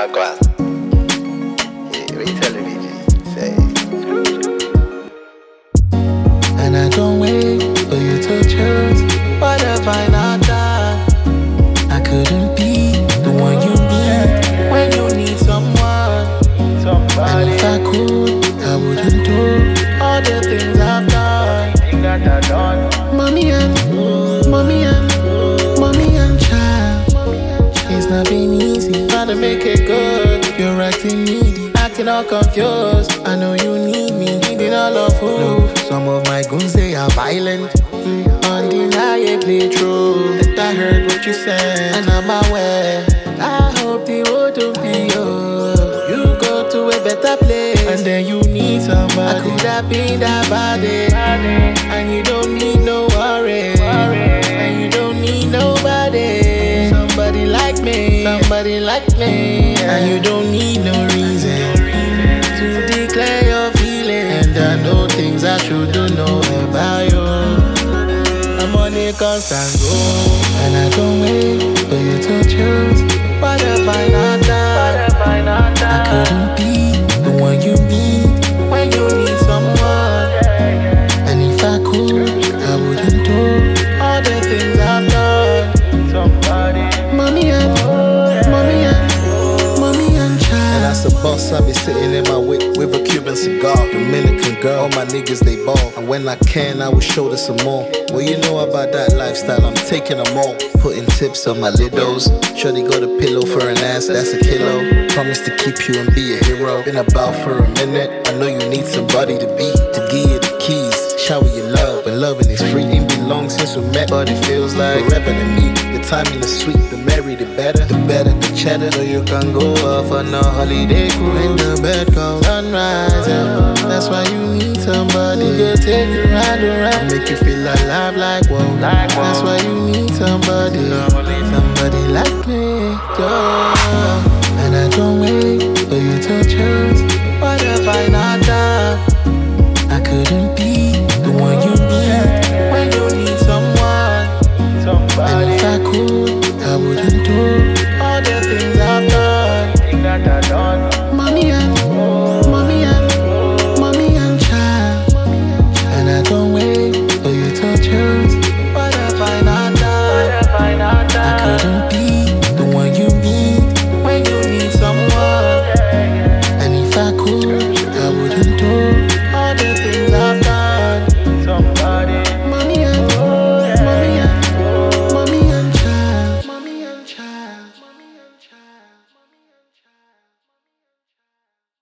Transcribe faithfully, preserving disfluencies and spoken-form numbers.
Wow, go on. Yeah, what you telling me, G? Say. And I don't wait for you to choose. What if I not die? I couldn't be the one you need when you need someone. And if I could, I wouldn't do all the things I've done. Mommy and, mommy and, mommy and child. It's not been easy, trying to make it good. You're acting needy, acting all confused. I know you need me, needing all of who. No, some of my goons, they are violent. Mm, undeniably true. That I heard what you said, and I'm aware. I hope they wouldn't be you. You go to a better place, and then you need somebody. I could have been that body, and you don't need no worry, and you don't need nobody. Somebody like me, somebody like me, and you don't need no reason to declare your feelings. And I know things I shouldn't know about you. I'm on a constant go, and I don't wait for you to choose. What if I not die? I couldn't be the one you need when you need someone. And if I could, I wouldn't do all the things I've done. Mommy and, mommy and, mommy and child. And as a boss, I be sitting in my whip with a Cuban cigar. Dominican girl, all my niggas they ball. And when I can, I will show them some more. What you know about that lifestyle? I'm taking them all. Putting tips on my lidos. Shorty got a pillow for an ass, that's a kilo. Promise to keep you and be a hero. Been about for a minute. I know you need somebody to be, to give you the keys. Shower your love, but loving is free. Ain't been long since we met, but it feels like forever to me. The timing is sweet, the merry the better. The better the cheddar, so you can go off on a holiday cruise. When the bed comes sunrise, yeah. That's why you need somebody to take you round and round, make you feel alive like whoa. That's why you need somebody, somebody like me, yeah. And I don't wait for you to choose. What if I not?